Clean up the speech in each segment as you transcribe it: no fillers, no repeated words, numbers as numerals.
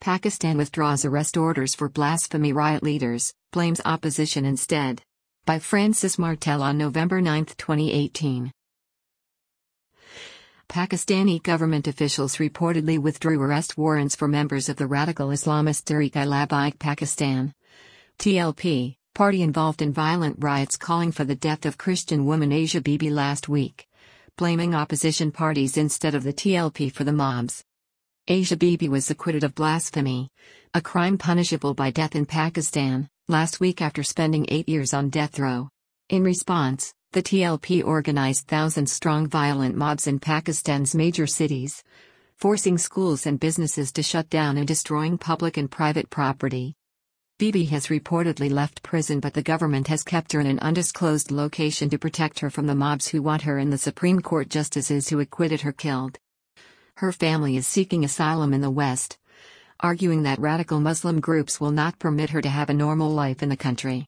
Pakistan withdraws arrest orders for blasphemy riot leaders, blames opposition instead. By Francis Martel on November 9, 2018. Pakistani government officials reportedly withdrew arrest warrants for members of the radical Islamist Tehreek-i-Labbaik Pakistan (TLP) party involved in violent riots calling for the death of Christian woman Asia Bibi last week, blaming opposition parties instead of the TLP for the mobs. Asia Bibi was acquitted of blasphemy, a crime punishable by death in Pakistan, last week after spending 8 years on death row. In response, the TLP organized thousands-strong violent mobs in Pakistan's major cities, forcing schools and businesses to shut down and destroying public and private property. Bibi has reportedly left prison, but the government has kept her in an undisclosed location to protect her from the mobs who want her and the Supreme Court justices who acquitted her killed. Her family is seeking asylum in the West, arguing that radical Muslim groups will not permit her to have a normal life in the country.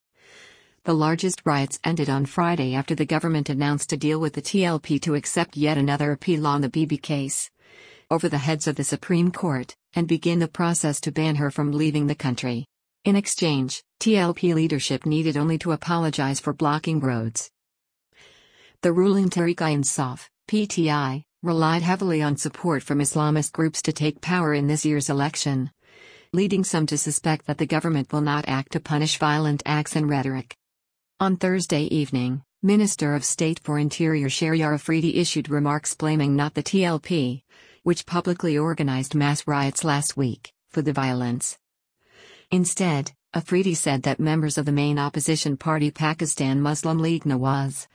The largest riots ended on Friday after the government announced a deal with the TLP to accept yet another appeal on the Bibi case over the heads of the Supreme Court, and begin the process to ban her from leaving the country. In exchange, TLP leadership needed only to apologize for blocking roads. The ruling Tehreek-i-Insaf (PTI) relied heavily on support from Islamist groups to take power in this year's election, leading some to suspect that the government will not act to punish violent acts and rhetoric. On Thursday evening, Minister of State for Interior Shehryar Afridi issued remarks blaming not the TLP, which publicly organized mass riots last week, for the violence. Instead, Afridi said that members of the main opposition party Pakistan Muslim League Nawaz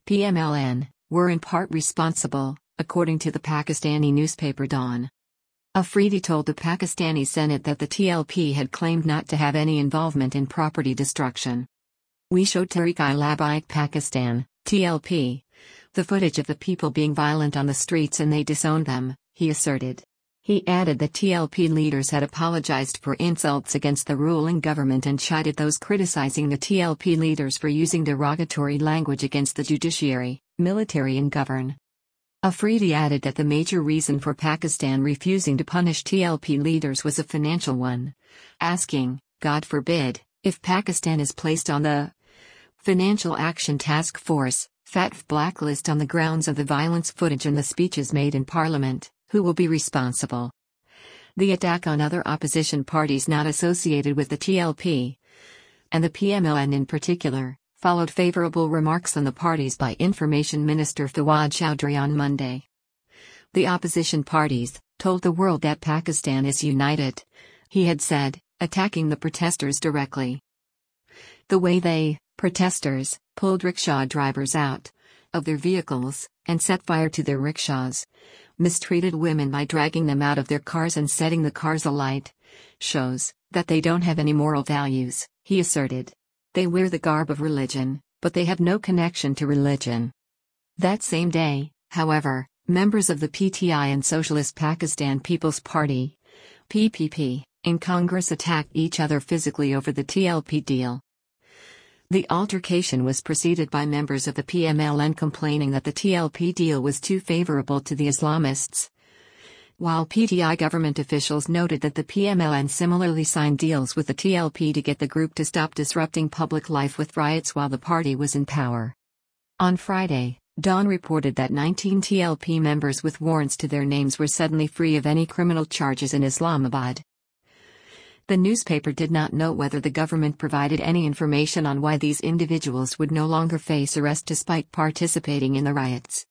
(PMLN) were in part responsible, according to the Pakistani newspaper Dawn. Afridi told the Pakistani Senate that the TLP had claimed not to have any involvement in property destruction. "We showed Tehreek-i-Labbaik Pakistan, TLP, the footage of the people being violent on the streets and they disowned them," he asserted. He added that TLP leaders had apologized for insults against the ruling government and chided those criticizing the TLP leaders for using derogatory language against the judiciary, military and government. Afridi added that the major reason for Pakistan refusing to punish TLP leaders was a financial one, asking, God forbid, if Pakistan is placed on the Financial Action Task Force (FATF) blacklist on the grounds of the violence footage and the speeches made in Parliament, who will be responsible? The attack on other opposition parties not associated with the TLP, and the PMLN in particular, followed favorable remarks on the parties by Information Minister Fawad Chaudhry on Monday. The opposition parties told the world that Pakistan is united, he had said, attacking the protesters directly. The way they, protesters, pulled rickshaw drivers out of their vehicles and set fire to their rickshaws, mistreated women by dragging them out of their cars and setting the cars alight, shows that they don't have any moral values, he asserted. They wear the garb of religion, but they have no connection to religion. That same day, however, members of the PTI and Socialist Pakistan People's Party (PPP) in Congress attacked each other physically over the TLP deal. The altercation was preceded by members of the PMLN complaining that the TLP deal was too favorable to the Islamists, while PTI government officials noted that the PMLN similarly signed deals with the TLP to get the group to stop disrupting public life with riots while the party was in power. On Friday, Dawn reported that 19 TLP members with warrants to their names were suddenly free of any criminal charges in Islamabad. The newspaper did not note whether the government provided any information on why these individuals would no longer face arrest despite participating in the riots.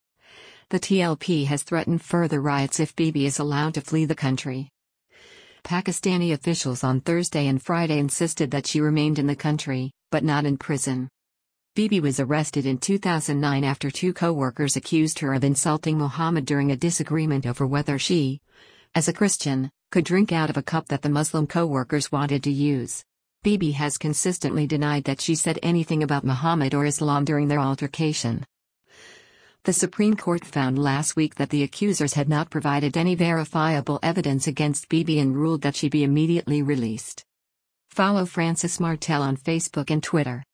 The TLP has threatened further riots if Bibi is allowed to flee the country. Pakistani officials on Thursday and Friday insisted that she remained in the country, but not in prison. Bibi was arrested in 2009 after two co-workers accused her of insulting Muhammad during a disagreement over whether she, as a Christian, could drink out of a cup that the Muslim co-workers wanted to use. Bibi has consistently denied that she said anything about Muhammad or Islam during their altercation. The Supreme Court found last week that the accusers had not provided any verifiable evidence against Bibi and ruled that she be immediately released. Follow Francis Martel on Facebook and Twitter.